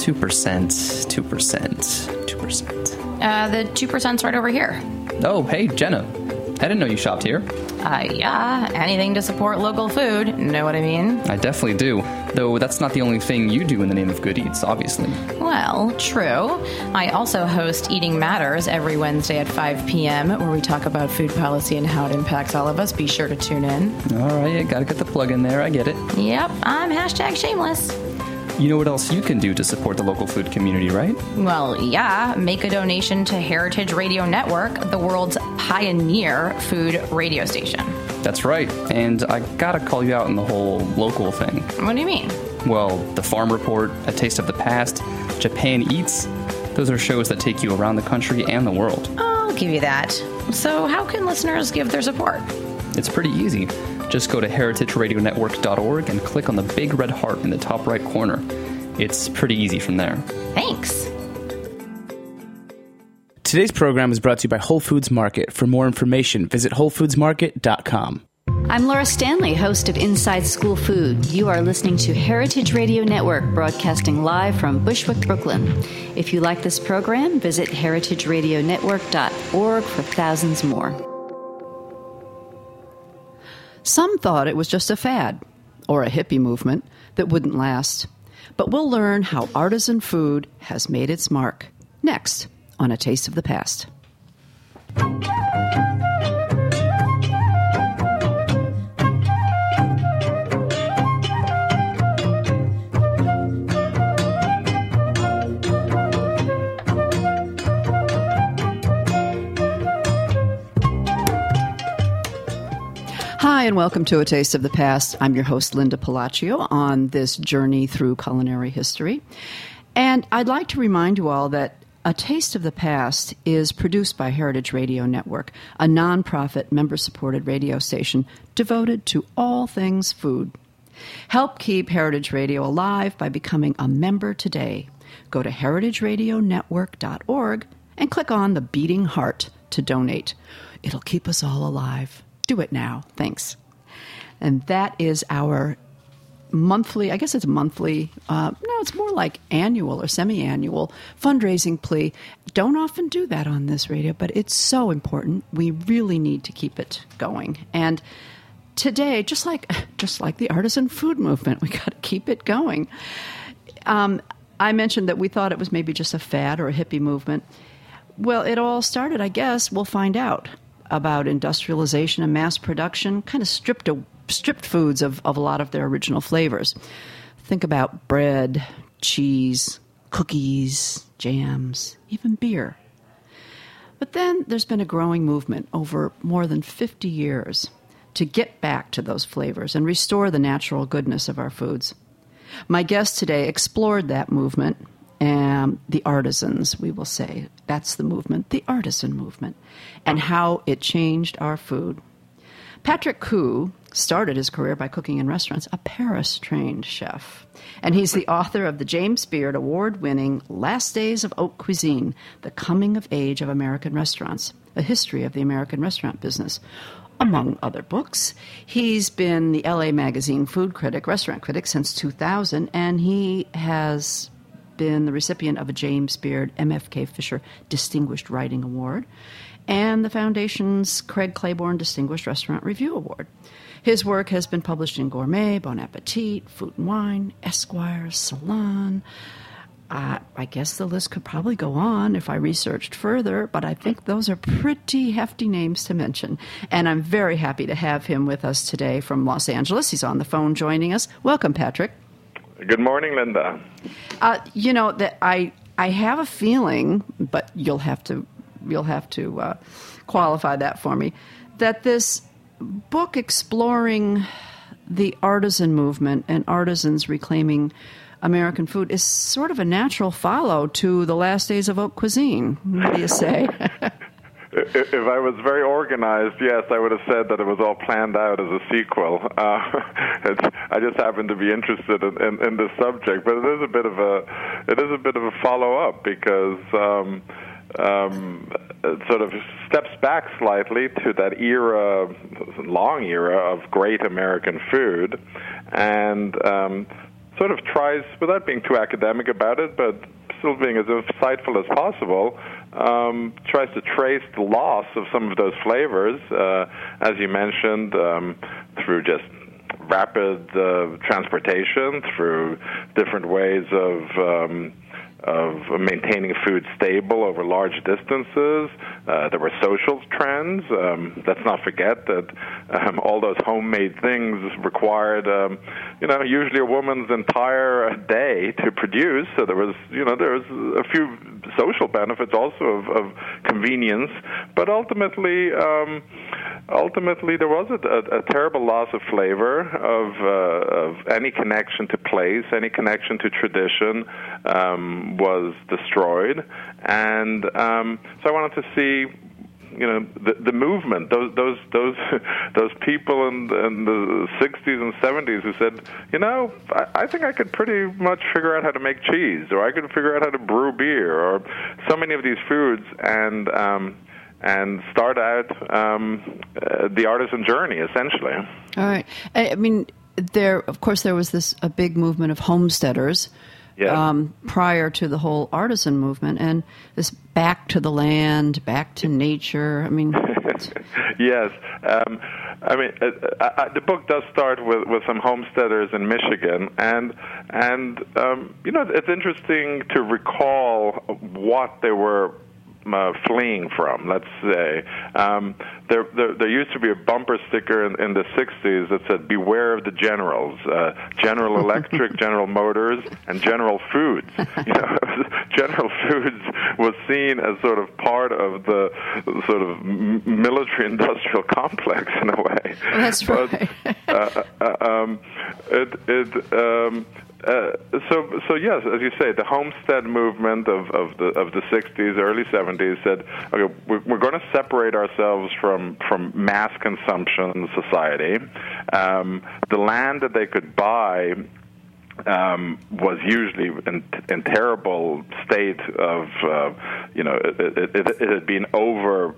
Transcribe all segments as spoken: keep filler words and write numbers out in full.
two percent, two percent, two percent. Uh, the two percent's right over here. Oh, hey, Jenna. I didn't know you shopped here. Uh, yeah, anything to support local food, know what I mean? I definitely do, though that's not the only thing you do in the name of Good Eats, obviously. Well, true. I also host Eating Matters every Wednesday at five p.m., where we talk about food policy and how it impacts all of us. Be sure to tune in. All right, you gotta get the plug in there, I get it. Yep, I'm hashtag shameless. You know what else you can do to support the local food community, right? Well, yeah. Make a donation to Heritage Radio Network, the world's pioneer food radio station. That's right. And I gotta call you out on the whole local thing. What do you mean? Well, the Farm Report, A Taste of the Past, Japan Eats, those are shows that take you around the country and the world. I'll give you that. So how can listeners give their support? It's pretty easy. Just go to heritage radio network dot org and click on the big red heart in the top right corner. It's pretty easy from there. Thanks. Today's program is brought to you by Whole Foods Market. For more information, visit whole foods market dot com. I'm Laura Stanley, host of Inside School Food. You are listening to Heritage Radio Network, broadcasting live from Bushwick, Brooklyn. If you like this program, visit heritage radio network dot org for thousands more. Some thought it was just a fad, or a hippie movement, that wouldn't last. But we'll learn how artisan food has made its mark. Next, on A Taste of the Past. Hi, and welcome to A Taste of the Past. I'm your host, Linda Palacio, on this journey through culinary history. And I'd like to remind you all that A Taste of the Past is produced by Heritage Radio Network, a nonprofit, member-supported radio station devoted to all things food. Help keep Heritage Radio alive by becoming a member today. Go to heritage radio network dot org and click on the beating heart to donate. It'll keep us all alive. Do it now. Thanks. And that is our monthly, I guess it's monthly, uh, no, it's more like annual or semi-annual fundraising plea. Don't often do that on this radio, but it's so important. We really need to keep it going. And today, just like just like the artisan food movement, we got to keep it going. Um, I mentioned that we thought it was maybe just a fad or a hippie movement. Well, it all started, I guess, we'll find out, about industrialization and mass production, kind of stripped a, stripped foods of, of a lot of their original flavors. Think about bread, cheese, cookies, jams, even beer. But then there's been a growing movement over more than fifty years to get back to those flavors and restore the natural goodness of our foods. My guest today explored that movement, and the artisans, we will say. That's the movement, the artisan movement, and how it changed our food. Patrick Koo started his career by cooking in restaurants, a Paris-trained chef. And he's the author of the James Beard Award-winning Last Days of Haute Cuisine, The Coming of Age of American Restaurants, a history of the American restaurant business. Among other books, he's been the L A Magazine food critic, restaurant critic since two thousand, and he has been the recipient of a James Beard M F K Fisher Distinguished Writing Award and the Foundation's Craig Claiborne Distinguished Restaurant Review Award. His work has been published in Gourmet, Bon Appetit, Food and Wine, Esquire, Salon. Uh, I guess the list could probably go on if I researched further, but I think those are pretty hefty names to mention. And I'm very happy to have him with us today from Los Angeles. He's on the phone joining us. Welcome, Patrick. Good morning, Linda. Uh, you know that I I have a feeling, but you'll have to you'll have to uh, qualify that for me, that this book exploring the artisan movement and artisans reclaiming American food is sort of a natural follow to the Last Days of Haute Cuisine. What do you say? If I was very organized, yes, I would have said that it was all planned out as a sequel. Uh, it's, I just happen to be interested in, in, in this subject, but it is a bit of a it is a bit of a follow up because um, um, it sort of steps back slightly to that era, long era of great American food, and um, sort of tries, without being too academic about it, but still being as insightful as possible, um, tries to trace the loss of some of those flavors, uh, as you mentioned, um, through just rapid uh, transportation, through different ways of um, of maintaining food stable over large distances. Uh, there were social trends. Um, let's not forget that um, all those homemade things required, um, you know, usually a woman's entire day to produce. So there was, you know, there was a few social benefits also of, of convenience, but ultimately, um, ultimately there was a, a, a terrible loss of flavor, of, uh, of any connection to place, any connection to tradition. Um, was destroyed, and um, so I wanted to see, you know, the, the movement, those those those those people in, in the sixties and seventies who said, you know, I, I think I could pretty much figure out how to make cheese, or I could figure out how to brew beer, or so many of these foods, and um, and start out um, uh, the artisan journey, essentially. All right. I mean, there, of course, there was this a big movement of homesteaders. Yes. Um, prior to the whole artisan movement, and this back to the land, back to nature. I mean, yes. Um, I mean, uh, uh, the book does start with, with some homesteaders in Michigan, and and um, you know, it's interesting to recall what they were Uh, fleeing from, let's say. Um, there, there, there used to be a bumper sticker in, in the sixties that said, beware of the generals, uh, General Electric, General Motors, and General Foods. You know, General Foods was seen as sort of part of the sort of military-industrial complex in a way. Well, that's but, right. uh, uh, um, it, it, um, Uh, so, so yes, as you say, the homestead movement of, of the of the sixties, early seventies said, okay, we're, we're going to separate ourselves from from mass consumption society. Um, the land that they could buy Um, was usually in, in terrible state of, uh, you know, it, it, it, it had been over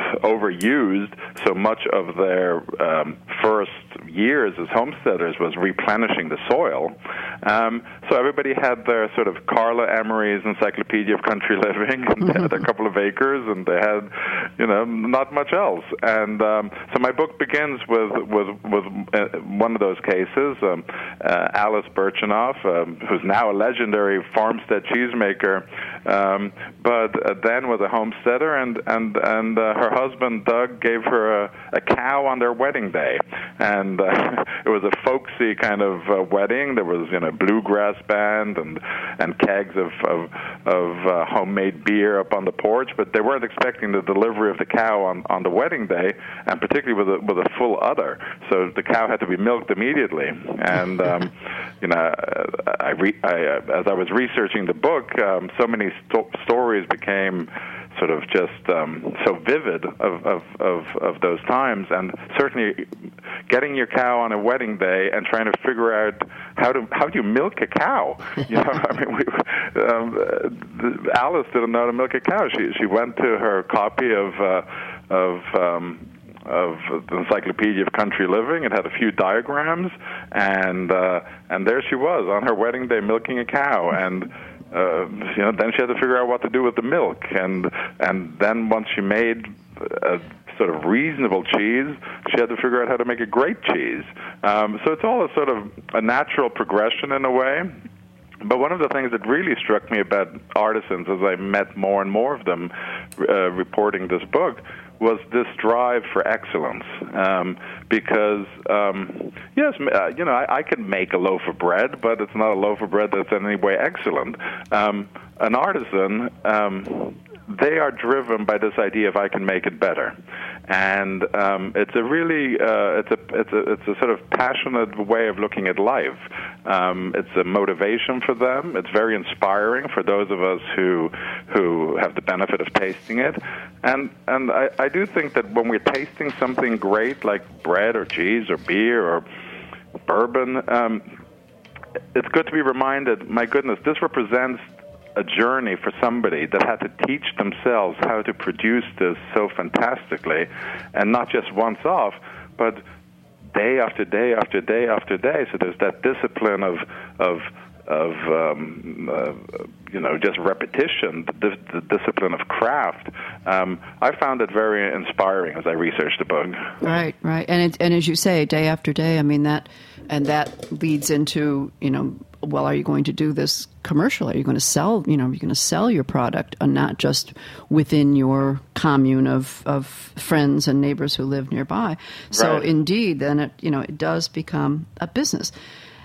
overused. So much of their um, first years as homesteaders was replenishing the soil. Um, so everybody had their sort of Carla Emery's Encyclopedia of Country Living, and they had a couple of acres, and they had, you know, not much else. And um, so my book begins with with with uh, one of those cases, um, uh, Alice Birch. Um, who's now a legendary farmstead cheesemaker, um, but uh, then was a homesteader, and and and uh, her husband Doug gave her a, a cow on their wedding day, and uh, it was a folksy kind of uh, wedding. There was, you know, bluegrass band and and kegs of of, of uh, homemade beer up on the porch, but they weren't expecting the delivery of the cow on, on the wedding day, and particularly with a with a full udder. So the cow had to be milked immediately, and um, you know. I, re- I uh, as I was researching the book, um, so many sto- stories became sort of just um, so vivid of, of, of, of those times, and certainly getting your cow on a wedding day and trying to figure out how to how do you milk a cow? You know, I mean, we, um, Alice didn't know how to milk a cow. She she went to her copy of uh, of um, of the Encyclopedia of Country Living. It had a few diagrams, and uh, and there she was on her wedding day milking a cow, and uh, you know, then she had to figure out what to do with the milk, and and then once she made a sort of reasonable cheese, she had to figure out how to make a great cheese. Um, so it's all a sort of a natural progression in a way. But one of the things that really struck me about artisans as I met more and more of them uh, reporting this book was this drive for excellence. Um, because, um, yes, uh, you know, I, I can make a loaf of bread, but it's not a loaf of bread that's in any way excellent. Um, an artisan, um, they are driven by this idea of I can make it better. And um, it's a really, uh, it's a it's a it's a sort of passionate way of looking at life. Um, it's a motivation for them. It's very inspiring for those of us who who have the benefit of tasting it. And and I, I do think that when we're tasting something great like bread or cheese or beer or bourbon, um, it's good to be reminded, my goodness, this represents a journey for somebody that had to teach themselves how to produce this so fantastically, and not just once off, but day after day after day after day. So there's that discipline of of of um, uh, you know just repetition, the, the discipline of craft. Um, I found it very inspiring as I researched the book. Right, right, and it, and as you say, day after day. I mean that, and that leads into you know. Well, are you going to do this commercially? Are you going to sell, you know, are you going to sell your product and not just within your commune of, of friends and neighbors who live nearby? So right. Indeed, then it, you know, it does become a business.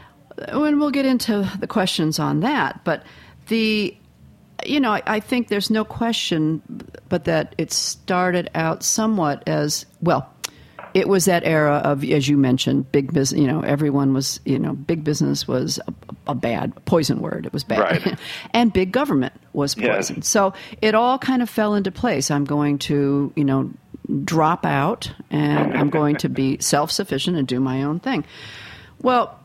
And we'll get into the questions on that. But the, you know, I, I think there's no question but that it started out somewhat as, well, it was that era of, as you mentioned, big business. You know, everyone was, you know, big business was a, a bad poison word. It was bad, right. And big government was poison. Yes. So it all kind of fell into place. I'm going to, you know, drop out, and I'm going to be self-sufficient and do my own thing. Well,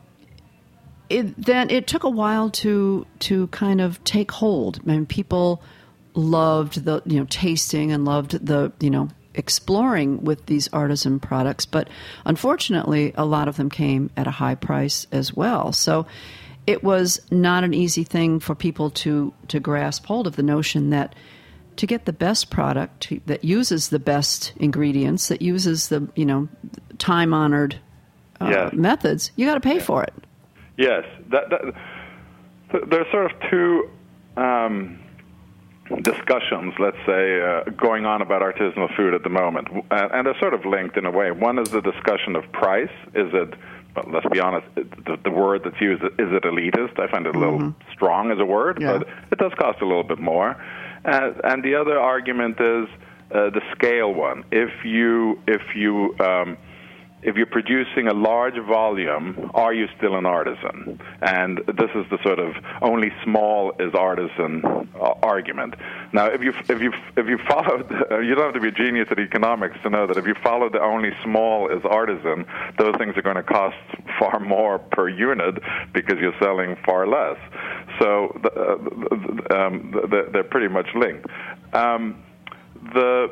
it, then it took a while to to kind of take hold. I mean, people loved the you know tasting and loved the you know. exploring with these artisan products, but unfortunately a lot of them came at a high price as well. So it was not an easy thing for people to, to grasp hold of the notion that to get the best product that uses the best ingredients, that uses the, you know, time-honored uh, yes. methods, you got to pay for it. Yes. That, that, there's sort of two um, discussions, let's say, uh, going on about artisanal food at the moment, and, and they're sort of linked in a way. One is the discussion of price. Is it, well, let's be honest, it, the, the word that's used, is it elitist? I find it a little mm-hmm. strong as a word, yeah. but it does cost a little bit more. Uh, and the other argument is uh, the scale one. If you, if you, um, if you're producing a large volume, are you still an artisan? And this is the sort of only small is artisan uh, argument. Now, if you if you if you follow, uh, you don't have to be a genius at economics to know that if you follow the only small is artisan, those things are going to cost far more per unit because you're selling far less. So the, uh, um, the, they're pretty much linked. Um, the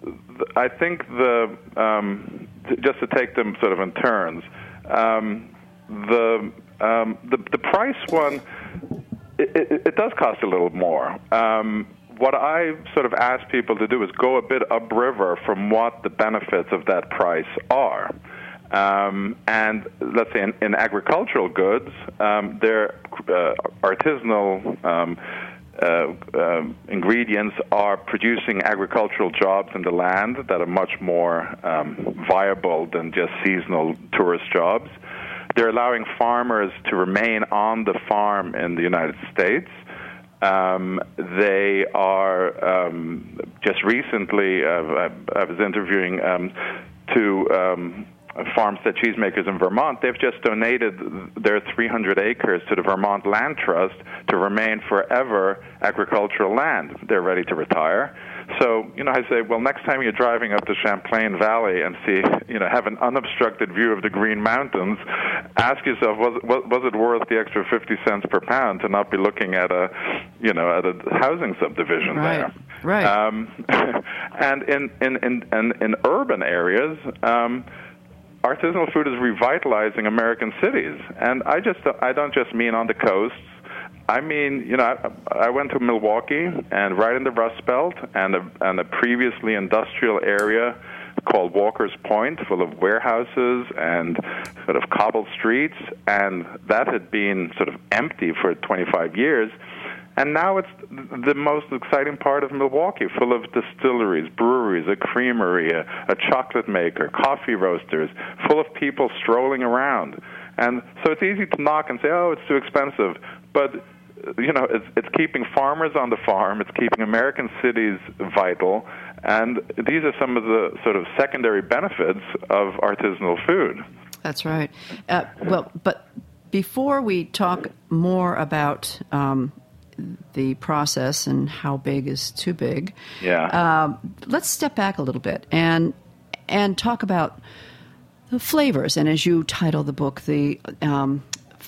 I think the um, just to take them sort of in turns, um, the, um, the the price one, it, it, it does cost a little more. Um, what I sort of ask people to do is go a bit upriver from what the benefits of that price are. Um, and let's say in, in agricultural goods, um, they're uh, artisanal. Um, Uh, um, ingredients are producing agricultural jobs in the land that are much more um, viable than just seasonal tourist jobs. They're allowing farmers to remain on the farm in the United States. Um, they are um, just recently, uh, I, I was interviewing um, two um, Farmstead cheesemakers in Vermont. They've just donated their three hundred acres to the Vermont Land Trust to remain forever agricultural land. They're ready to retire. So, you know, I say, well, next time you're driving up the Champlain Valley and see, you know, have an unobstructed view of the Green Mountains, ask yourself, was, was, was it worth the extra fifty cents per pound to not be looking at a, you know, at a housing subdivision right. there? Right. Um, and in, in, in, in, in urban areas, um, artisanal food is revitalizing American cities, and I just I don't just mean on the coasts. I mean, you know, I, I went to Milwaukee, and right in the Rust Belt, and a, and a previously industrial area called Walker's Point, full of warehouses and sort of cobbled streets, and that had been sort of empty for twenty-five years. And now it's the most exciting part of Milwaukee, full of distilleries, breweries, a creamery, a, a chocolate maker, coffee roasters, full of people strolling around. And so it's easy to knock and say, oh, it's too expensive. But, you know, it's, it's keeping farmers on the farm. It's keeping American cities vital. And these are some of the sort of secondary benefits of artisanal food. That's right. Uh, well, but before we talk more about um, the process and how big is too big, yeah. Um, let's step back a little bit and and talk about the flavors. And as you title the book, the um,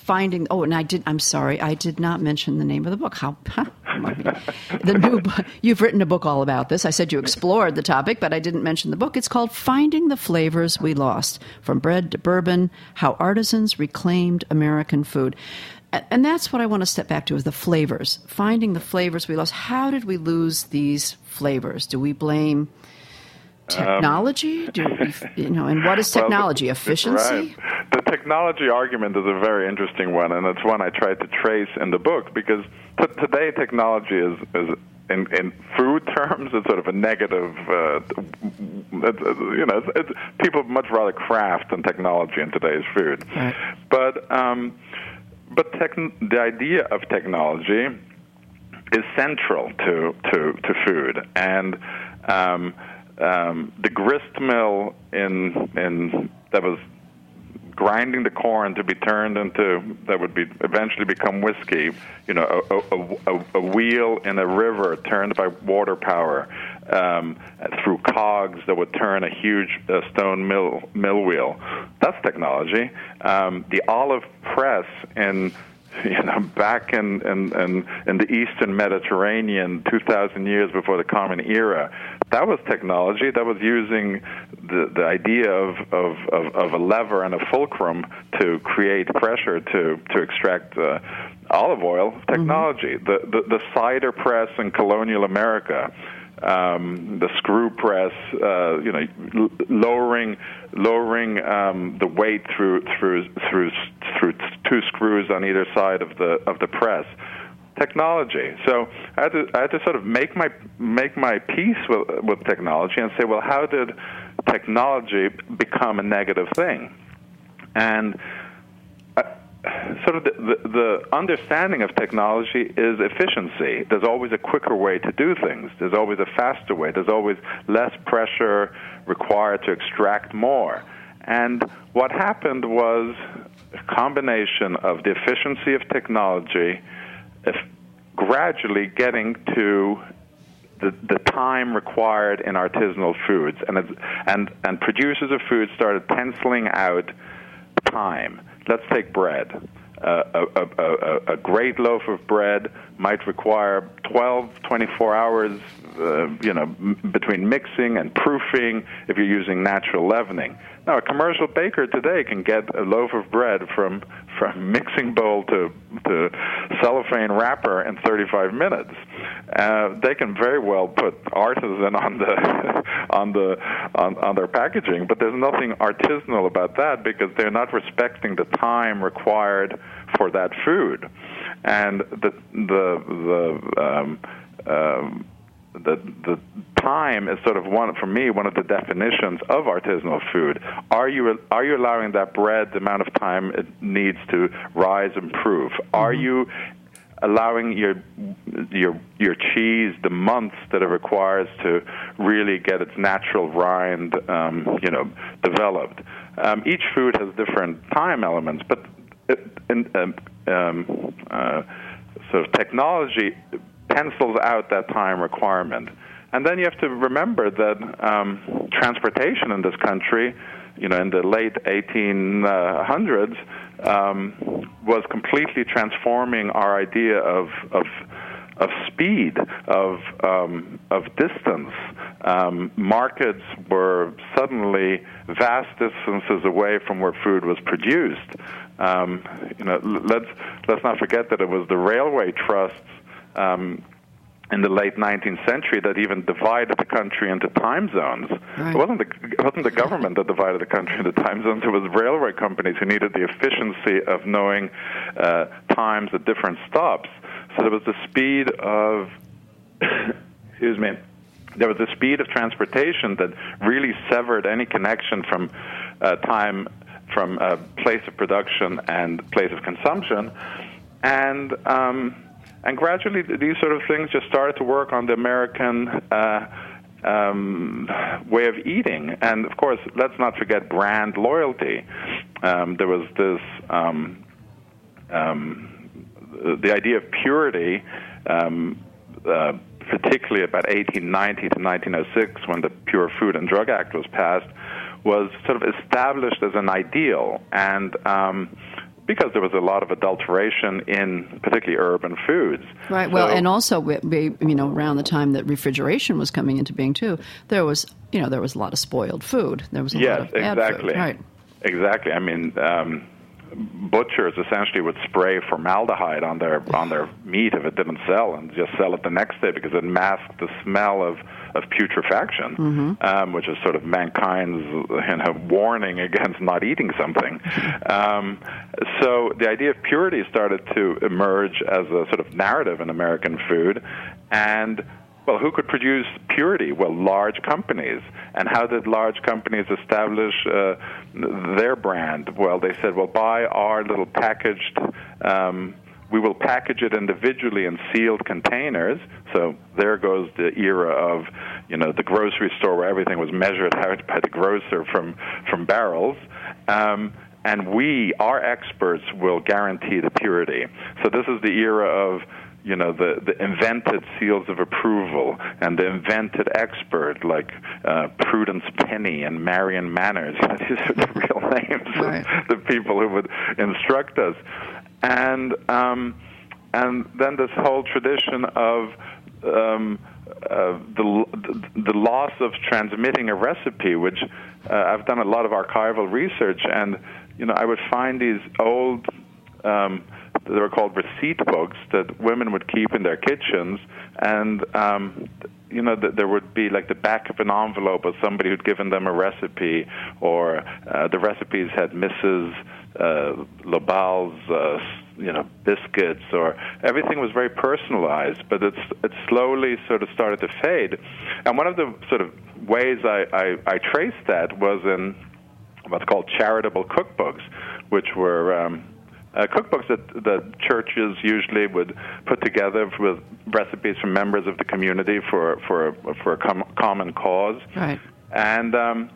Finding, oh, and I did, I'm sorry, I did not mention the name of the book. How, huh? The new book, you've written a book all about this. I said you explored the topic, but I didn't mention the book. It's called Finding the Flavors We Lost, From Bread to Bourbon, How Artisans Reclaimed American Food. And that's what I want to step back to, is the flavors. Finding the flavors we lost. How did we lose these flavors? Do we blame technology? Um, Do we, you know, and what is technology? Well, the, Efficiency? Right. The technology argument is a very interesting one, and it's one I tried to trace in the book, because t- today technology is, is in, in food terms, it's sort of a negative, uh, it's, you know, it's, it's, people much rather craft than technology in today's food. Right. But, um, but techn- the idea of technology is central to, to, to food, and um, Um, the grist mill in in that was grinding the corn to be turned into, that would be eventually become whiskey. You know, a, a, a, a wheel in a river turned by water power um, through cogs that would turn a huge uh, stone mill mill wheel. That's technology. Um, the olive press in You know, back in, in, in, in the Eastern Mediterranean two thousand years before the Common Era, that was technology. That was using the, the idea of, of, of, of a lever and a fulcrum to create pressure to, to extract uh, olive oil. Technology. Mm-hmm. The, the, the cider press in colonial America, um, the screw press, uh, you know, l- lowering lowering um, the weight through through through through two screws on either side of the of the press. Technology. So I had to I had to sort of make my make my peace with, with technology and say, well, how did technology become a negative thing? And I, sort of the, the, the understanding of technology is efficiency. There's always a quicker way to do things. There's always a faster way. There's always less pressure required to extract more. And what happened was a combination of the efficiency of technology, if gradually getting to the, the time required in artisanal foods. And, it's, and, and producers of food started penciling out time. Let's take bread. Uh, a, a, a, a great loaf of bread might require twelve, twenty-four hours, uh, you know, m- between mixing and proofing if you're using natural leavening. Now, a commercial baker today can get a loaf of bread from from mixing bowl to to cellophane wrapper in thirty-five minutes. Uh, they can very well put artisan on the on the on, on their packaging, but there's nothing artisanal about that because they're not respecting the time required for that food, and the the the um, um, the the time is sort of one for me one of the definitions of artisanal food. Are you are you allowing that bread the amount of time it needs to rise and proof? Are mm-hmm. you allowing your your your cheese the months that it requires to really get its natural rind, um, you know, developed? Um, each food has different time elements, but it, in, um, um, uh, sort of technology pencils out that time requirement. And then you have to remember that um, transportation in this country, you know, in the late eighteen hundreds, um, was completely transforming our idea of of, of speed, of um, of distance. Um, markets were suddenly vast distances away from where food was produced. Um, you know, let's let's not forget that it was the railway trusts um, in the late nineteenth century that even divided the country into time zones. Right. It wasn't the it wasn't the government that divided the country into time zones. It was railway companies who needed the efficiency of knowing uh, times at different stops. So there was the speed of excuse me. There was the speed of transportation that really severed any connection from uh, time, from uh, place of production and place of consumption, and um, and gradually these sort of things just started to work on the American uh, um, way of eating. And of course, let's not forget brand loyalty. Um, there was this um, um, the idea of purity. Um, uh, particularly about eighteen ninety to nineteen oh six, when the Pure Food and Drug Act was passed, was sort of established as an ideal. And um, because there was a lot of adulteration in particularly urban foods. Right. So, well, and also, we, we, you know, around the time that refrigeration was coming into being too, there was, you know, there was a lot of spoiled food. There was a yes, lot of bad exactly. food. Right. Exactly. I mean, um, butchers essentially would spray formaldehyde on their on their meat if it didn't sell, and just sell it the next day because it masked the smell of, of putrefaction, mm-hmm. um, which is sort of mankind's you know, warning against not eating something. Um, so the idea of purity started to emerge as a sort of narrative in American food, and well, who could produce purity? Well, large companies. And how did large companies establish uh, their brand? Well, they said, well, buy our little packaged, um, we will package it individually in sealed containers. So there goes the era of, you know, the grocery store where everything was measured out by the grocer from, from barrels. Um, and we, our experts, will guarantee the purity. So this is the era of, you know, the, the invented seals of approval and the invented expert like uh, Prudence Penny and Marion Manners. These are the real names right. of the people who would instruct us. And um, and then this whole tradition of um, uh, the, the loss of transmitting a recipe, which uh, I've done a lot of archival research, and, you know, I would find these old um, they were called receipt books that women would keep in their kitchens, and um, you know th- there would be like the back of an envelope of somebody who'd given them a recipe, or uh, the recipes had Missus Uh, Lobal's uh, you know biscuits, or everything was very personalized. But it's it slowly sort of started to fade, and one of the sort of ways I, I, I traced that was in what's called charitable cookbooks, which were um, Uh, cookbooks that, that churches usually would put together with recipes from members of the community for for for a com- common cause. Right. And um,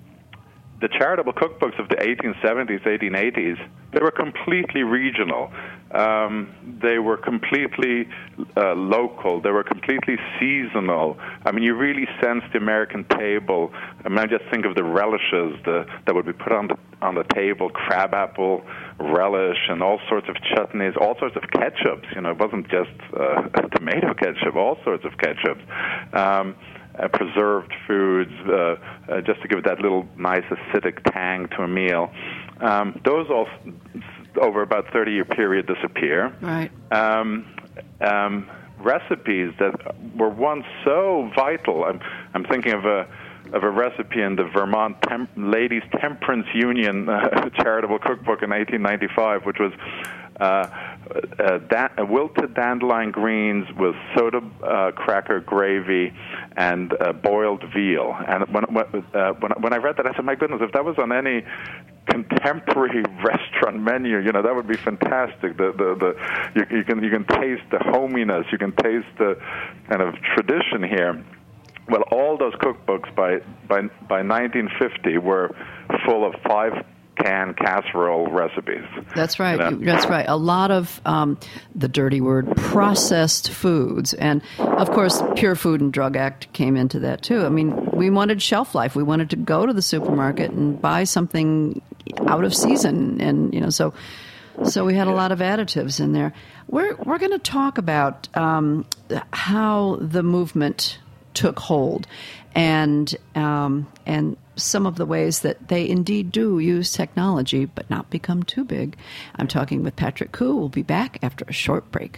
the charitable cookbooks of the eighteen seventies, eighteen eighties, they were completely regional. Um, they were completely uh, local. They were completely seasonal. I mean, you really sensed the American table. I mean, I just think of the relishes the, that would be put on the on the table: crabapple relish and all sorts of chutneys, all sorts of ketchups. You know, it wasn't just uh, tomato ketchup. All sorts of ketchups. Um, Uh, preserved foods, uh, uh, just to give that little nice acidic tang to a meal. Um, those all, over about thirty-year period, disappear. Right. Um, um, recipes that were once so vital. I'm, I'm thinking of a of a recipe in the Vermont Tem- Ladies Temperance Union uh, charitable cookbook in eighteen ninety-five, which was Uh, uh, da- uh, wilted dandelion greens with soda uh, cracker gravy and uh, boiled veal. And when when, uh, when when I read that, I said, "My goodness, if that was on any contemporary restaurant menu, you know, that would be fantastic." The the, the you, you can you can taste the hominess, you can taste the kind of tradition here. Well, all those cookbooks by by by nineteen fifty were full of five can casserole recipes. That's right. You know? That's right. A lot of um, the dirty word processed foods, and of course, Pure Food and Drug Act came into that too. I mean, we wanted shelf life. We wanted to go to the supermarket and buy something out of season, and you know, so so we had a lot of additives in there. We're we're going to talk about um, how the movement took hold, and um, and. some of the ways that they indeed do use technology, but not become too big. I'm talking with Patrick Koo. We'll be back after a short break.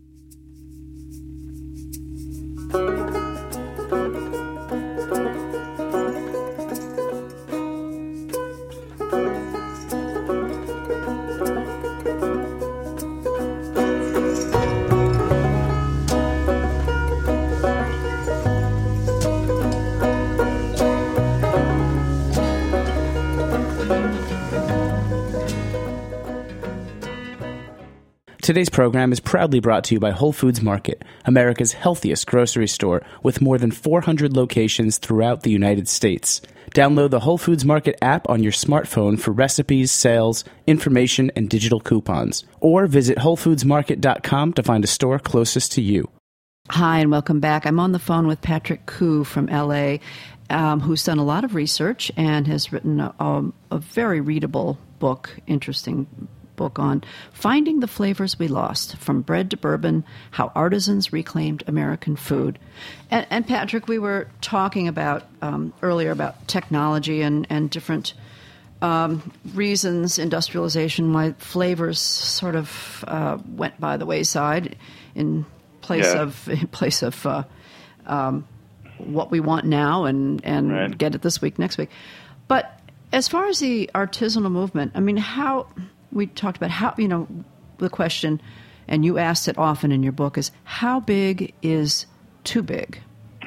Today's program is proudly brought to you by Whole Foods Market, America's healthiest grocery store with more than four hundred locations throughout the United States. Download the Whole Foods Market app on your smartphone for recipes, sales, information, and digital coupons. Or visit whole foods market dot com to find a store closest to you. Hi, and welcome back. I'm on the phone with Patrick Koo from L A, um, who's done a lot of research and has written a, a, a very readable book, interesting book on finding the flavors we lost, from bread to bourbon, how artisans reclaimed American food. And, and Patrick, we were talking about um, earlier about technology and, and different um, reasons, industrialization, why flavors sort of uh, went by the wayside in place yeah. of in place of uh, um, what we want now and, and right. get it this week, next week. But as far as the artisanal movement, I mean, how we talked about how, you know, the question, and you asked it often in your book, is how big is too big?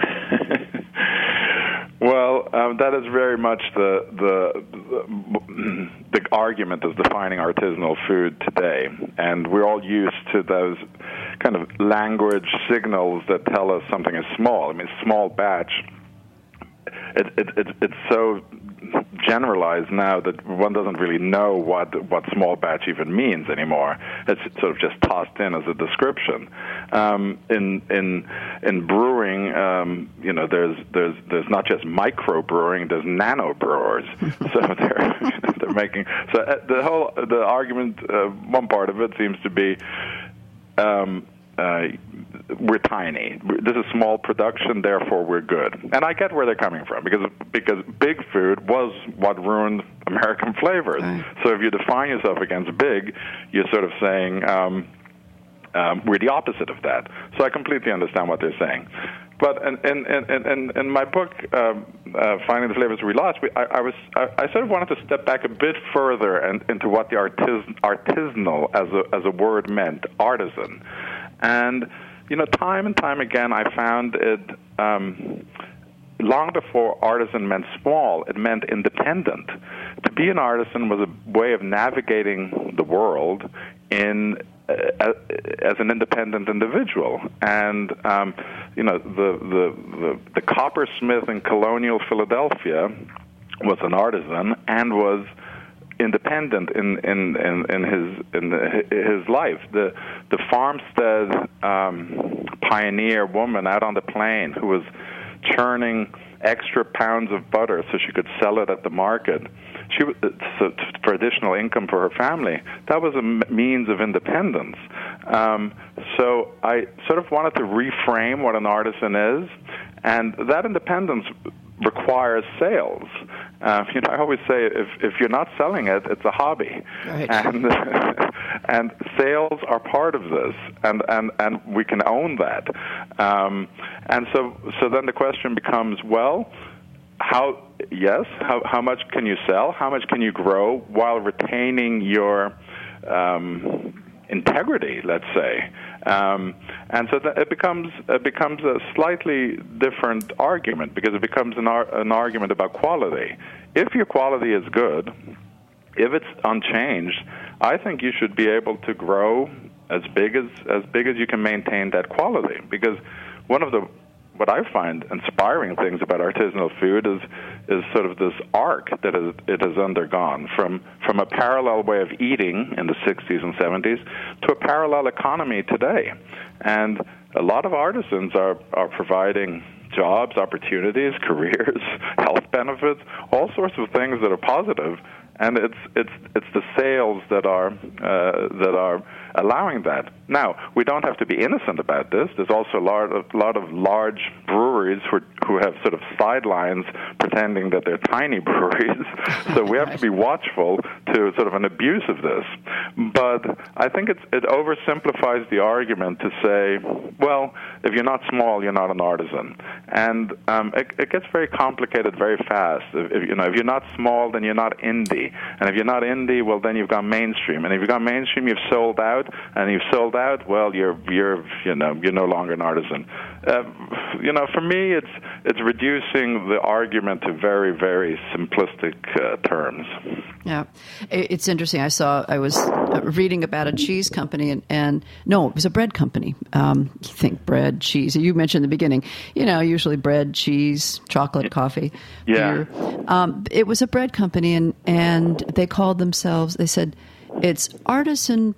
Well, um, that is very much the, the the the argument that's defining artisanal food today, and we're all used to those kind of language signals that tell us something is small. I mean, small batch. It, it, it it's so generalized now that one doesn't really know what what small batch even means anymore. It's sort of just tossed in as a description. Um, in in in brewing, um, you know, there's there's there's not just micro brewing, there's nano brewers. So they're you know, they're making so the whole the argument. Uh, one part of it seems to be. Um, uh, we're tiny. This is small production, therefore we're good. And I get where they're coming from, because because big food was what ruined American flavors. Right. So if you define yourself against big, you're sort of saying um, um, we're the opposite of that. So I completely understand what they're saying. But in in in, in, in my book, um, uh, Finding the Flavors We Lost, we, I, I was I, I sort of wanted to step back a bit further and into what the artis- artisanal as a as a word meant, artisan, and you know, time and time again, I found it, um, long before artisan meant small, it meant independent. To be an artisan was a way of navigating the world in uh, as an independent individual. And, um, you know, the, the, the, the coppersmith in colonial Philadelphia was an artisan and was independent in in, in, in his in the, his life. The the farmstead um, pioneer woman out on the plain who was churning extra pounds of butter so she could sell it at the market, she so for additional income for her family. That was a means of independence. Um, so I sort of wanted to reframe what an artisan is, and that independence requires sales. Uh, you know, I always say if if you're not selling it, it's a hobby, right. and and sales are part of this, and, and, and we can own that. Um, and so so then the question becomes, well, how yes, how how much can you sell? How much can you grow while retaining your um, integrity, let's say? Um, and so th- it becomes it becomes a slightly different argument, because it becomes an, ar- an argument about quality. If your quality is good, if it's unchanged, I think you should be able to grow as big as as big as you can maintain that quality. Because one of the what I find inspiring things about artisanal food is is sort of this arc that is, it has undergone from from a parallel way of eating in the sixties and seventies to a parallel economy today. And a lot of artisans are, are providing jobs, opportunities, careers, health benefits, all sorts of things that are positive. And it's it's it's the sales that are uh, that are allowing that. Now, we don't have to be innocent about this. There's also a lot of, lot of large breweries who, who have sort of sidelines pretending that they're tiny breweries. So we have to be watchful to sort of an abuse of this. But I think it's, it oversimplifies the argument to say, well, if you're not small, you're not an artisan. And um, it, it gets very complicated very fast. If, if, you know, if you're not small, then you're not indie. And if you're not indie, well, then you've gone mainstream. And if you've gone mainstream, you've sold out. And you've sold out, well, you're you're you know you're no longer an artisan. Uh, you know, for me, it's it's reducing the argument to very very simplistic uh, terms. Yeah, it's interesting. I saw I was reading about a cheese company, and, and no, it was a bread company. Um, you think bread, cheese? You mentioned in the beginning. You know, usually bread, cheese, chocolate, coffee. Yeah. Beer. Um, it was a bread company, and and they called themselves. They said it's artisan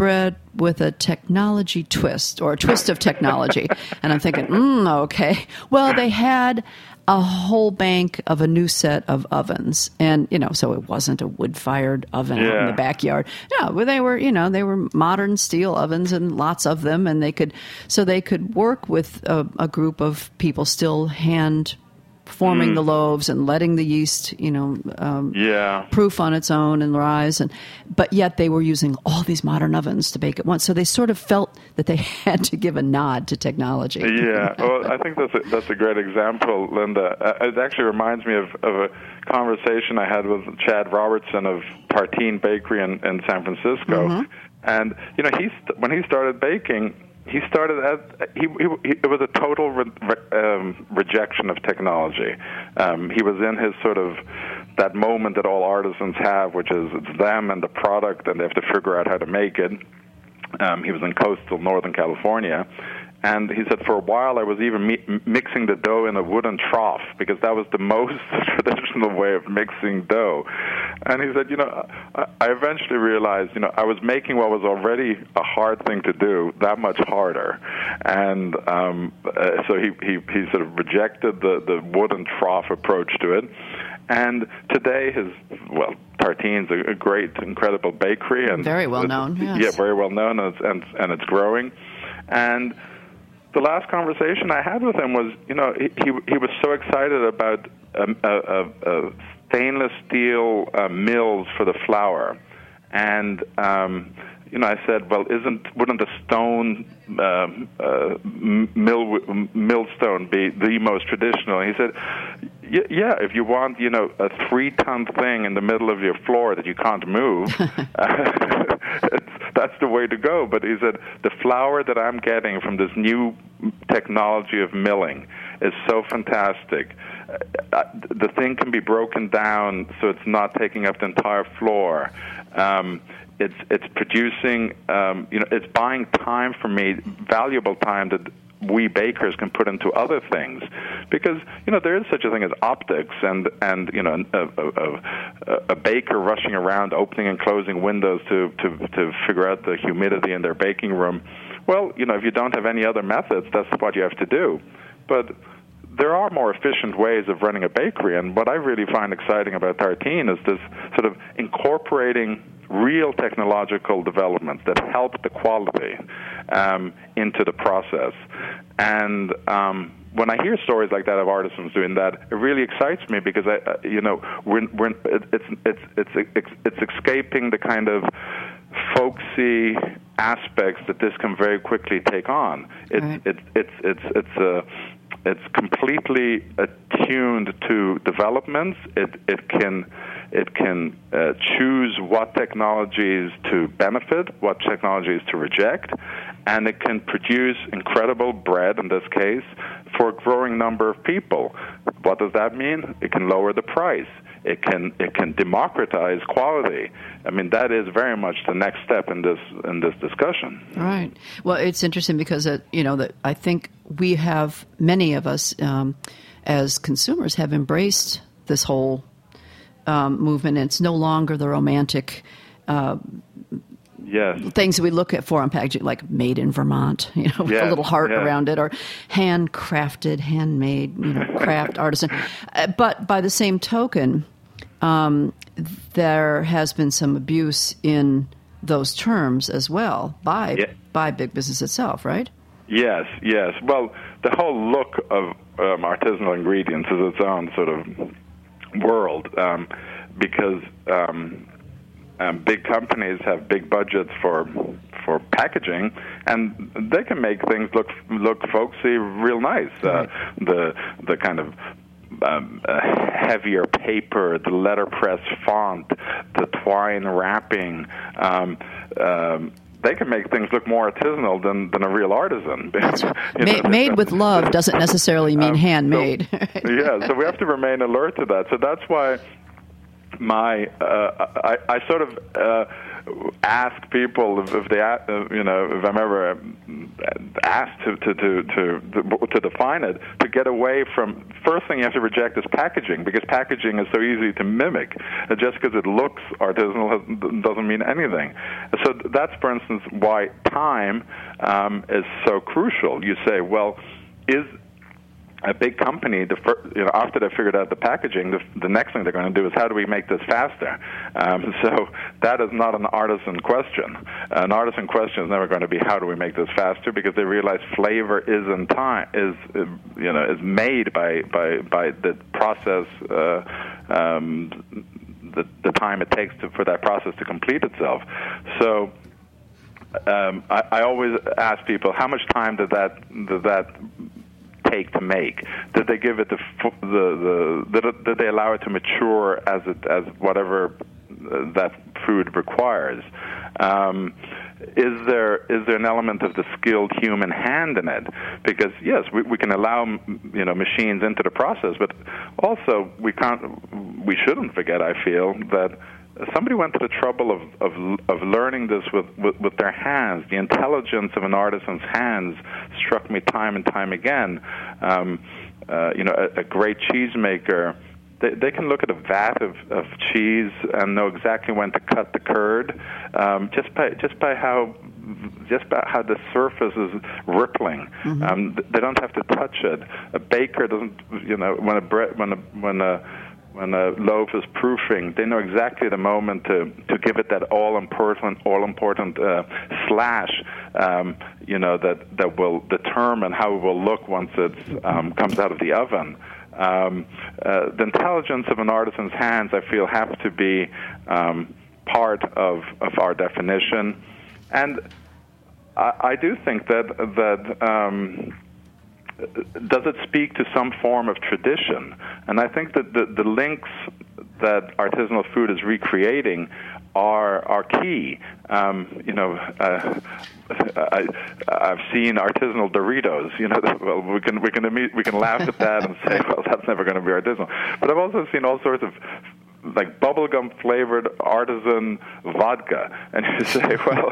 bread with a technology twist, or a twist of technology. And I'm thinking, mm, okay. Well, they had a whole bank of a new set of ovens. And, you know, so it wasn't a wood-fired oven yeah. out in the backyard. No, they were, you know, they were modern steel ovens, and lots of them. And they could, so they could work with a, a group of people still hand forming mm. the loaves and letting the yeast, you know, um, yeah. proof on its own and rise. And but yet they were using all these modern ovens to bake at once. So they sort of felt that they had to give a nod to technology. Yeah, well, I think that's a, that's a great example, Linda. Uh, it actually reminds me of, of a conversation I had with Chad Robertson of Tartine Bakery in, in San Francisco. Mm-hmm. And, you know, he st- when he started baking, He started at he, he, he it was a total re, re, um, rejection of technology. Um, he was in his sort of that moment that all artisans have, which is it's them and the product, and they have to figure out how to make it. Um, he was in coastal Northern California, and he said for a while I was even mi- mixing the dough in a wooden trough because that was the most traditional way of mixing dough. And he said, you know, I, I eventually realized, you know, I was making what was already a hard thing to do that much harder. And um, uh, so he, he, he sort of rejected the, the wooden trough approach to it. And today, his, well, Tartine's a, a great, incredible bakery. And very well known, yes. Yeah, very well known, and it's, and, and it's growing. And the last conversation I had with him was, you know, he he, he was so excited about um, uh, uh, uh, stainless steel uh, mills for the flour, and um, you know, I said, well, isn't wouldn't a stone uh, uh, mill millstone be the most traditional? And he said, yeah, if you want, you know, a three-ton thing in the middle of your floor that you can't move, that's the way to go. But he said, the flour that I'm getting from this new technology of milling is so fantastic. Uh, the thing can be broken down so it's not taking up the entire floor. Um, it's it's producing, um, you know, it's buying time for me, valuable time that we bakers can put into other things, because you know there is such a thing as optics, and and you know a, a, a baker rushing around opening and closing windows to, to to figure out the humidity in their baking room. Well, you know if you don't have any other methods, that's what you have to do. But there are more efficient ways of running a bakery, and what I really find exciting about Tartine is this sort of incorporating real technological developments that help the quality um, into the process. And um, when I hear stories like that of artisans doing that, it really excites me because I, uh, you know, we're, we're, it's it's it's it's it's escaping the kind of folksy aspects that this can very quickly take on. It's right. it's it's it's it's a It's completely attuned to developments. It it can it can uh, choose what technologies to benefit, what technologies to reject, and it can produce incredible bread, in this case, for a growing number of people. What does that mean? It can lower the price. It can it can democratize quality. I mean, that is very much the next step in this in this discussion. Right. Well, it's interesting because it, you know that I think we have many of us um, as consumers have embraced this whole um, movement. And it's no longer the romantic. Uh, Yes. Things we look at for on packaging, like made in Vermont, you know, with yes, a little heart yes. around it, or handcrafted, handmade, you know, craft artisan. Uh, but by the same token, um, there has been some abuse in those terms as well by yeah. by big business itself, right? Yes, yes. Well, the whole look of um, artisanal ingredients is its own sort of world um, because. Um, Um, big companies have big budgets for for packaging, and they can make things look look folksy, real nice. Uh, the the kind of um, uh, heavier paper, the letterpress font, the twine wrapping. Um, um, they can make things look more artisanal than, than a real artisan. Ma- made with love doesn't necessarily mean um, handmade. So, yeah, so we have to remain alert to that. So that's why. My, uh, I, I sort of uh, ask people if, if they, uh, you know, if I'm ever asked to to, to to to define it, to get away from. First thing you have to reject is packaging, because packaging is so easy to mimic. Uh, just because it looks artisanal has, doesn't mean anything. So that's, for instance, why time um, is so crucial. You say, well, is a big company, the fir- you know, after they figured out the packaging, the, the next thing they're going to do is how do we make this faster? Um, so that is not an artisan question. An artisan question is never going to be how do we make this faster, because they realize flavor is in time is uh, you know is made by by by the process, uh, um, the the time it takes to, for that process to complete itself. So. Um, I, I always ask people, how much time did that did that take to make? Did they give it the the, the did, did they allow it to mature as it as whatever that food requires? Um, is there is there an element of the skilled human hand in it? Because yes, we, we can allow you know machines into the process, but also we can't we shouldn't forget, I feel, that somebody went to the trouble of, of, of learning this with, with, with their hands. The intelligence of an artisan's hands struck me time and time again. Um, uh, you know, a, a great cheesemaker, they, they can look at a vat of, of cheese and know exactly when to cut the curd, um, just by just by how just by how the surface is rippling. Mm-hmm. Um, they don't have to touch it. A baker doesn't, you know, when a bread when a when a When a loaf is proofing, they know exactly the moment to, to give it that all important, all important uh, slash, um, you know, that, that will determine how it will look once it um, comes out of the oven. Um, uh, the intelligence of an artisan's hands, I feel, have to be um, part of, of our definition, and I, I do think that that. Um, Does it speak to some form of tradition? And I think that the, the links that artisanal food is recreating are are key. Um, you know, uh, I, I've seen artisanal Doritos. You know, well, we can we can we can laugh at that and say, well, that's never going to be artisanal. But I've also seen all sorts of like bubblegum flavored artisan vodka, and you say, well,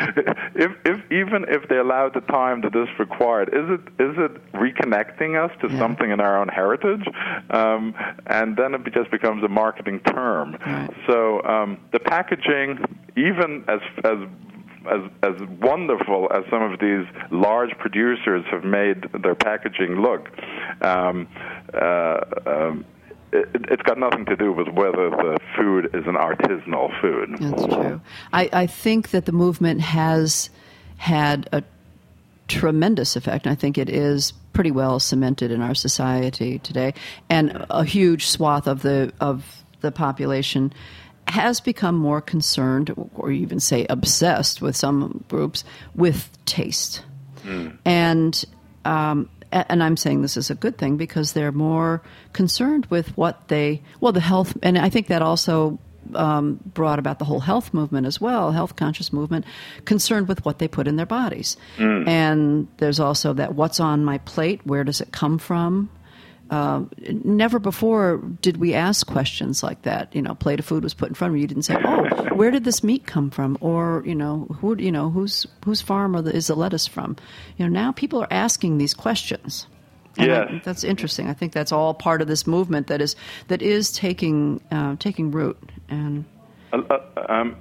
if, if even if they allowed the time that this required, is it is it reconnecting us to yeah. something in our own heritage? Um, and then it just becomes a marketing term. Right. So um, the packaging, even as as As, as wonderful as some of these large producers have made their packaging look, um, uh, um, it, it's got nothing to do with whether the food is an artisanal food. That's true. I, I think that the movement has had a tremendous effect. I think it is pretty well cemented in our society today, and a huge swath of the of the population has become more concerned, or even say obsessed with some groups, with taste. Mm. And um, and I'm saying this is a good thing because they're more concerned with what they, well, the health, and I think that also um, brought about the whole health movement as well, health conscious movement, concerned with what they put in their bodies. Mm. And there's also that what's on my plate, where does it come from? Uh, never before did we ask questions like that. You know, plate of food was put in front of you. You didn't say, "Oh, where did this meat come from?" Or you know, who you know whose whose farm are the, is the lettuce from? You know, now people are asking these questions. Yeah, that's interesting. I think that's all part of this movement that is that is taking uh, taking root. And a, um,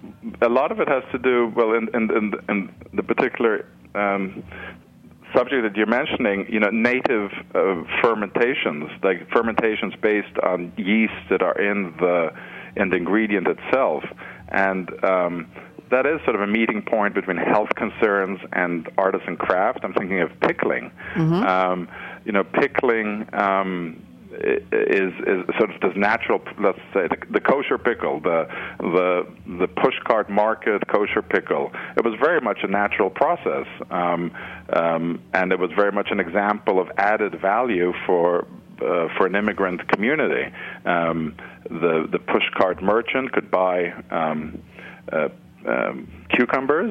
a lot of it has to do well in in, in, in the particular. Um, subject that you're mentioning, you know, native uh, fermentations, like fermentations based on yeast that are in the in the ingredient itself, and um, that is sort of a meeting point between health concerns and artisan craft. I'm thinking of pickling. Mm-hmm. Um, you know, pickling um, is is sort of this natural. Let's say the, the kosher pickle, the the the pushcart market kosher pickle. It was very much a natural process, um, um, and it was very much an example of added value for uh, for an immigrant community. Um, the the pushcart merchant could buy um, uh, um, cucumbers.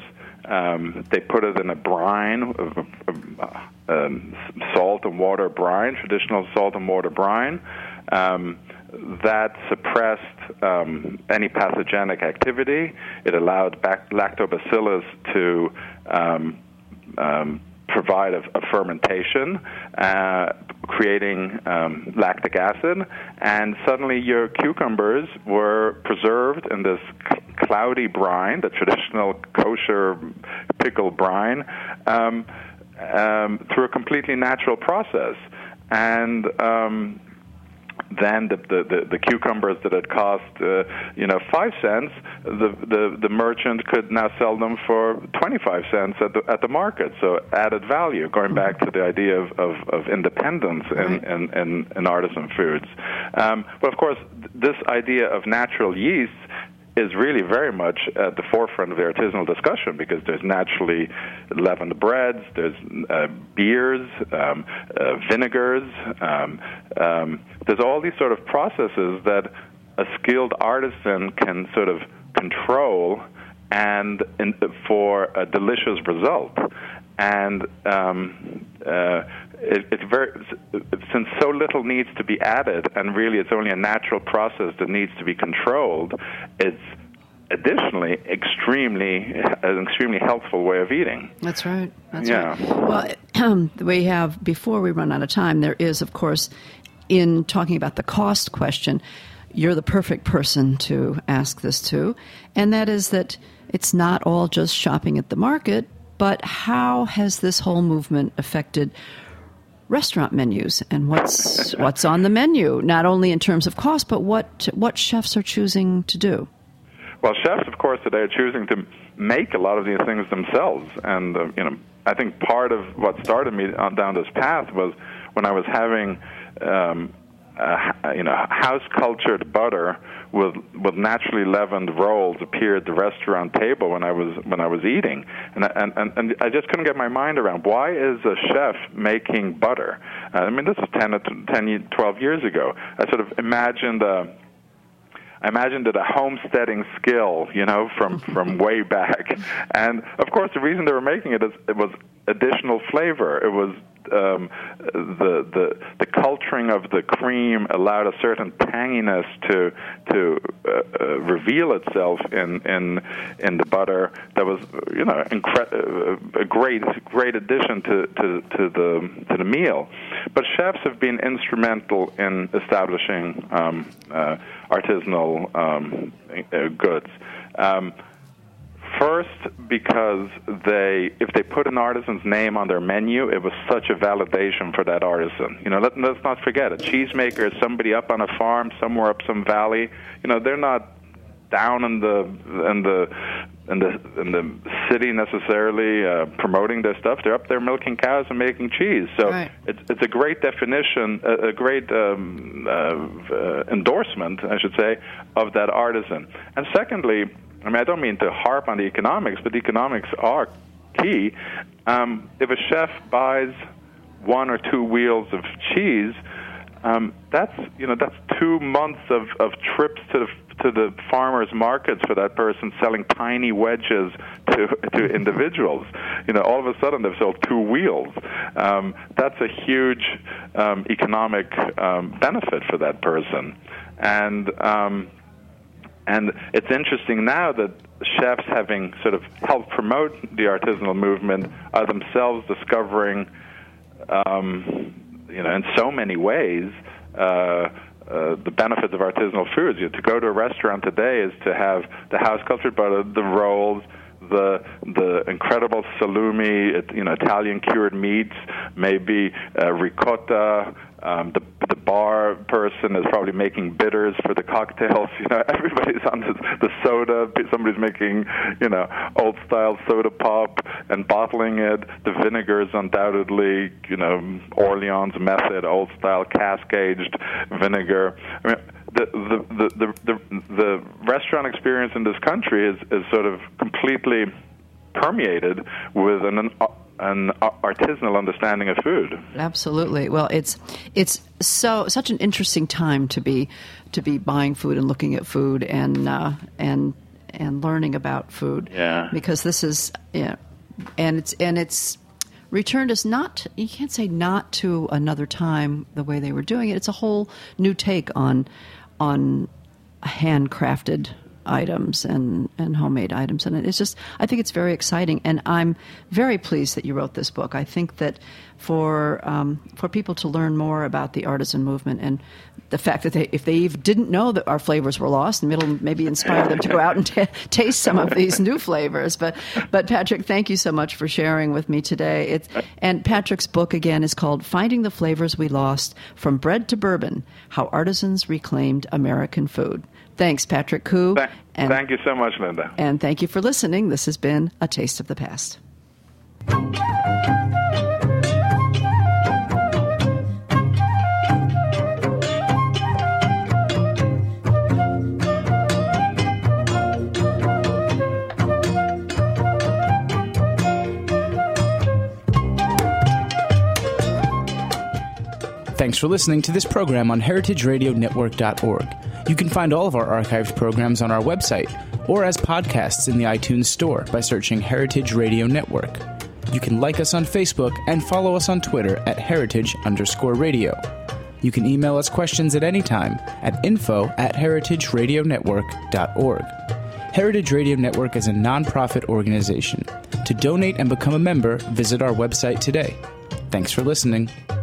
Um, they put it in a brine, of, of, of, um, salt and water brine, traditional salt and water brine. Um, that suppressed um, any pathogenic activity. It allowed bac- lactobacillus to um, um, provide a, a fermentation, uh, creating um, lactic acid, and suddenly your cucumbers were preserved in this c- cloudy brine, the traditional kosher pickle brine, um, um, through a completely natural process. And um, then the, the, the, the cucumbers that had cost, uh, you know, five cents, the, the the merchant could now sell them for twenty-five cents at the at the market. So added value, going back to the idea of, of, of independence in, in, in, in artisan foods. Um, but of course, this idea of natural yeasts is really very much at the forefront of the artisanal discussion, because there's naturally leavened breads, there's uh, beers, um, uh, vinegars, um, um, there's all these sort of processes that a skilled artisan can sort of control and in, for a delicious result. And um, uh, it, it's very, since so little needs to be added, and really it's only a natural process that needs to be controlled, it's additionally extremely an extremely healthful way of eating. That's right. That's yeah. right. Well, we have, before we run out of time, there is, of course, in talking about the cost question, you're the perfect person to ask this to, and that is that it's not all just shopping at the market, but how has this whole movement affected restaurant menus and what's what's on the menu, not only in terms of cost, but what what chefs are choosing to do? Well, chefs, of course, today are choosing to make a lot of these things themselves, and uh, you know, I think part of what started me on, down this path was when I was having um, uh, you know, house-cultured butter with with naturally leavened rolls appear at the restaurant table when I was when I was eating, and and and, and I just couldn't get my mind around, why is a chef making butter? Uh, I mean, this is ten, ten, twelve years ago. I sort of imagined a I imagined it a homesteading skill, you know, from, from way back. And, of course, the reason they were making it is it was additional flavor. It was um, the, the the culturing of the cream allowed a certain tanginess to to uh, uh, reveal itself in, in in the butter that was, you know, incre- a great great addition to, to, to the to the meal. But chefs have been instrumental in establishing um, uh, artisanal um, uh, goods. Um, First, because they, if they put an artisan's name on their menu, it was such a validation for that artisan. You know, let, let's not forget, a cheesemaker is somebody up on a farm somewhere up some valley. You know, they're not down in the in the in the in the city necessarily uh, promoting their stuff. They're up there milking cows and making cheese. So right. it's it's a great definition, a, a great um, uh, uh, endorsement, I should say, of that artisan. And secondly, I mean, I don't mean to harp on the economics, but the economics are key. Um, if a chef buys one or two wheels of cheese, um, that's you know that's two months of, of trips to the to the farmers' markets for that person, selling tiny wedges to to individuals. You know, all of a sudden they've sold two wheels. Um, that's a huge um, economic um, benefit for that person, and. Um, And it's interesting now that chefs, having sort of helped promote the artisanal movement, are themselves discovering, um, you know, in so many ways, uh, uh, the benefits of artisanal foods. You know, to go to a restaurant today is to have the house-cultured butter, the rolls, the the incredible salumi, you know, Italian cured meats, maybe uh, ricotta. Um, the the bar person is probably making bitters for the cocktails. You know, everybody's on the, the soda. Somebody's making, you know, old style soda pop and bottling it. The vinegars, undoubtedly, you know, Orleans method, old style cask aged vinegar. I mean, the the, the the the the restaurant experience in this country is is sort of completely permeated with an. an an artisanal understanding of food. Absolutely. Well, it's it's so such an interesting time to be to be buying food and looking at food and uh, and and learning about food. Yeah. Because this is yeah, and it's and it's returned us not you can't say not to another time the way they were doing it. It's a whole new take on on handcrafted items and, and homemade items. And it's just, I think it's very exciting. And I'm very pleased that you wrote this book. I think that for um, for people to learn more about the artisan movement and the fact that they, if they didn't know that our flavors were lost, and it'll maybe inspire them to go out and t- taste some of these new flavors. But, but Patrick, thank you so much for sharing with me today. It's, and Patrick's book, again, is called Finding the Flavors We Lost, From Bread to Bourbon, How Artisans Reclaimed American Food. Thanks, Patrick Koo. Th- and, thank you so much, Linda. And thank you for listening. This has been A Taste of the Past. Thanks for listening to this program on heritage radio network dot org. You can find all of our archived programs on our website or as podcasts in the iTunes Store by searching Heritage Radio Network. You can like us on Facebook and follow us on Twitter at heritage underscore radio. You can email us questions at any time at info at heritage radio network dot org. Heritage Radio Network is a nonprofit organization. To donate and become a member, visit our website today. Thanks for listening.